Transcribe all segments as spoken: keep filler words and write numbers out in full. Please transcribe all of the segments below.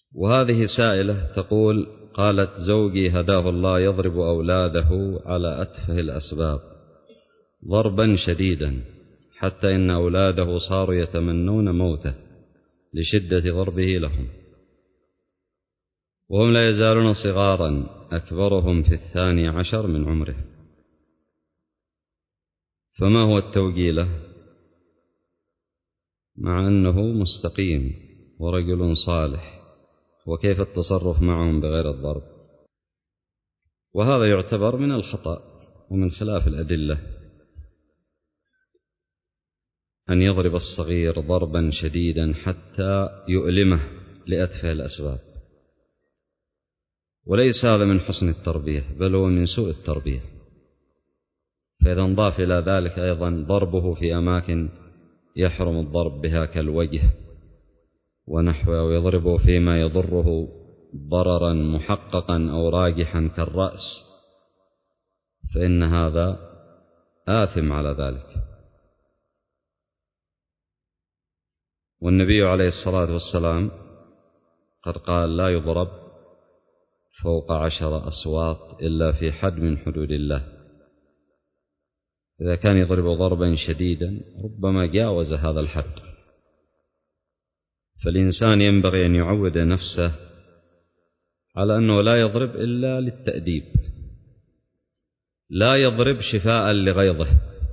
وهذه سائلة تقول: قالت: زوجي هداه الله يضرب أولاده على أتفه الأسباب ضربا شديدا، حتى إن أولاده صاروا يتمنون موته لشدة ضربه لهم، وهم لا يزالون صغارا، أكبرهم في الثاني عشر من عمره، فما هو التوجيه له مع أنه مستقيم ورجل صالح؟ وكيف التصرف معهم بغير الضرب؟ وهذا يعتبر من الخطأ ومن خلاف الأدلة، أن يضرب الصغير ضربا شديدا حتى يؤلمه لأتفه الأسباب، وليس هذا من حسن التربية، بل هو من سوء التربية. فإذا انضاف إلى ذلك أيضا ضربه في أماكن يحرم الضرب بها كالوجه ونحوه، أو يضربه فيما يضره ضررا محققا أو راجحا كالرأس، فإن هذا آثم على ذلك. والنبي عليه الصلاة والسلام قد قال: لا يضرب فوق عشر أصوات إلا في حد من حدود الله. إذا كان يضرب ضربا شديدا ربما جاوز هذا الحد، فالإنسان ينبغي أن يعود نفسه على أنه لا يضرب إلا للتأديب، لا يضرب شفاء لغيظه.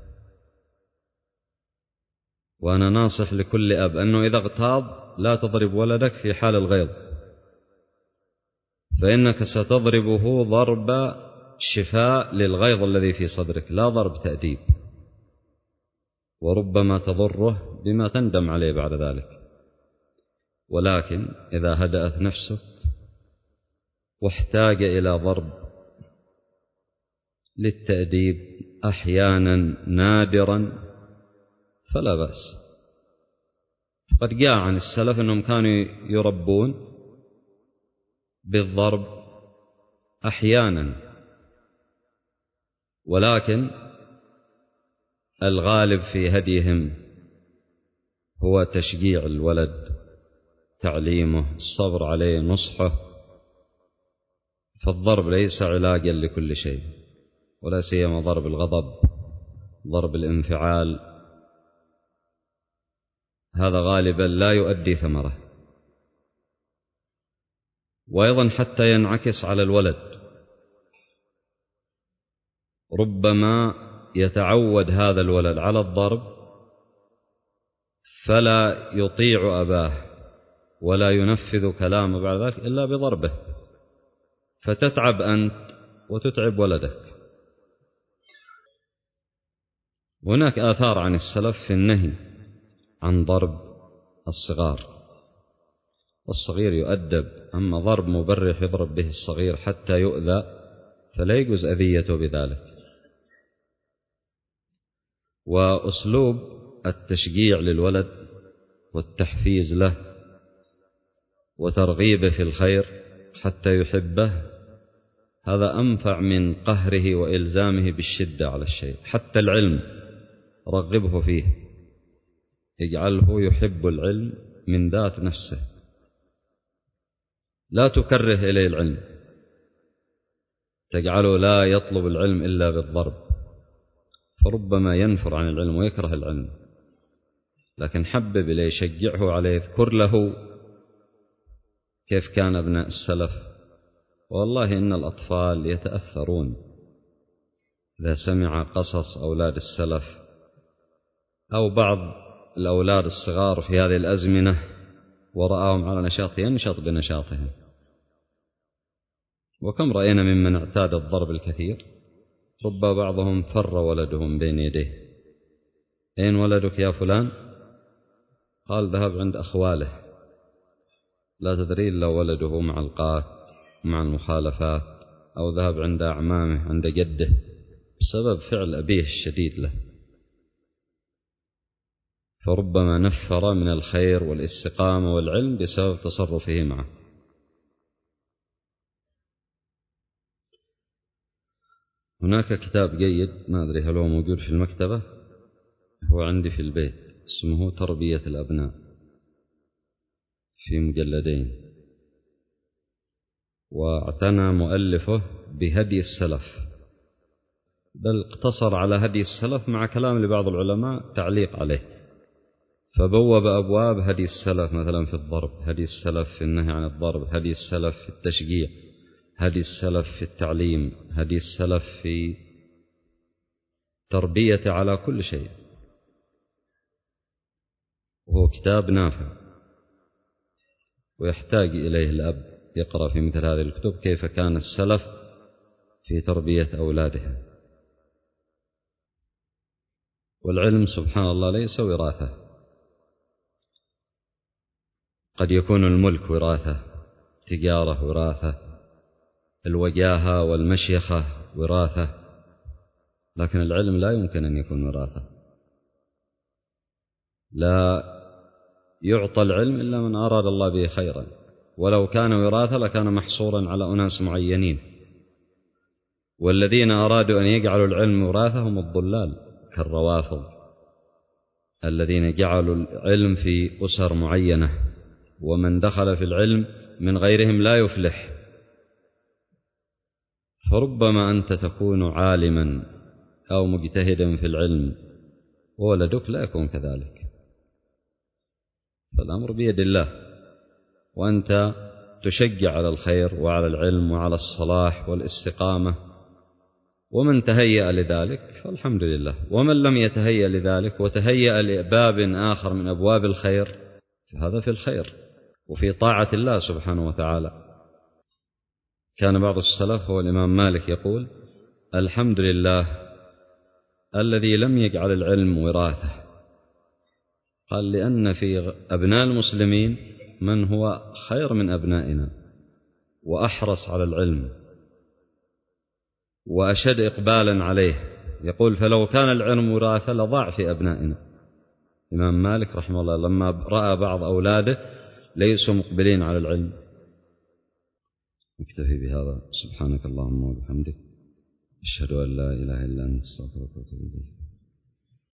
وأنا ناصح لكل أب أنه إذا اغتاظ لا تضرب ولدك في حال الغيظ، فإنك ستضربه ضرب شفاء للغيظ الذي في صدرك، لا ضرب تأديب، وربما تضره بما تندم عليه بعد ذلك. ولكن إذا هدأت نفسك واحتاج إلى ضرب للتأديب أحيانا نادرا فلا بأس. قد جاء عن السلف أنهم كانوا يربون بالضرب أحيانا، ولكن الغالب في هديهم هو تشجيع الولد، تعليمه، الصبر عليه، نصحه. فالضرب ليس علاجا لكل شيء، ولا سيما ضرب الغضب، ضرب الانفعال، هذا غالبا لا يؤدي ثمره. وأيضا حتى ينعكس على الولد، ربما يتعود هذا الولد على الضرب فلا يطيع أباه ولا ينفذ كلامه بعد ذلك إلا بضربه، فتتعب أنت وتتعب ولدك. هناك آثار عن السلف في النهي عن ضرب الصغار، والصغير يؤدب، أما ضرب مبرح يضرب به الصغير حتى يؤذى فلا يجوز أذيته بذلك. وأسلوب التشجيع للولد والتحفيز له وترغيبه في الخير حتى يحبه، هذا أنفع من قهره وإلزامه بالشدة على الشيء. حتى العلم رغبه فيه، اجعله يحب العلم من ذات نفسه، لا تكره إليه العلم، تجعله لا يطلب العلم إلا بالضرب، فربما ينفر عن العلم ويكره العلم. لكن حبب إليه، شجعه عليه، اذكر له كيف كان أبناء السلف. والله إن الأطفال يتأثرون إذا سمع قصص أولاد السلف أو بعض الأولاد الصغار في هذه الأزمنة ورآهم على نشاط ينشط بنشاطهم. وكم رأينا ممن اعتاد الضرب الكثير رب بعضهم فر ولدهم بين يديه: أين ولدك يا فلان؟ قال: ذهب عند أخواله. لا تدري إلا ولده مع القات مع المخالفات، أو ذهب عند أعمامه عند جده بسبب فعل أبيه الشديد له. فربما نفر من الخير والاستقامة والعلم بسبب تصرفه معه. هناك كتاب جيد، ما أدري هل هو موجود في المكتبة، هو عندي في البيت، اسمه تربية الأبناء، في مجلدين، واعتنى مؤلفه بهدي السلف، بل اقتصر على هدي السلف مع كلام لبعض العلماء تعليق عليه، فبوب أبواب هدي السلف مثلا في الضرب، هدي السلف في النهي عن الضرب، هدي السلف في التشجيع، هدي السلف في التعليم، هدي السلف في تربية على كل شيء. وهو كتاب نافع ويحتاج إليه الأب يقرأ في مثل هذه الكتب كيف كان السلف في تربية أولادهم. والعلم سبحان الله ليس وراثة، قد يكون الملك وراثة، تجارة وراثة، الوجاهة والمشيخة وراثة، لكن العلم لا يمكن أن يكون وراثة. لا يعطى العلم إلا من أراد الله به خيرا، ولو كان وراثة لكان محصورا على أناس معينين، والذين أرادوا أن يجعلوا العلم وراثة هم الضلال كالروافض الذين جعلوا العلم في أسر معينة، ومن دخل في العلم من غيرهم لا يفلح. فربما أنت تكون عالما أو مجتهدا في العلم وولدك لا يكون كذلك، فالأمر بيد الله، وأنت تشجع على الخير وعلى العلم وعلى الصلاح والاستقامة، ومن تهيأ لذلك فالحمد لله، ومن لم يتهيأ لذلك وتهيأ لباب آخر من أبواب الخير فهذا في الخير وفي طاعة الله سبحانه وتعالى. كان بعض السلف هو الإمام مالك يقول: الحمد لله الذي لم يجعل العلم وراثة. قال: لأن في أبناء المسلمين من هو خير من أبنائنا وأحرص على العلم وأشد إقبالا عليه. يقول: فلو كان العلم وراثة لضاع في أبنائنا. الإمام مالك رحمه الله لما رأى بعض أولاده ليسوا مقبلين على العلم. نكتفي بهذا. سبحانك اللهم وبحمدك، أشهد أن لا إله إلا أنت، أستغفرك وأتوب إليك.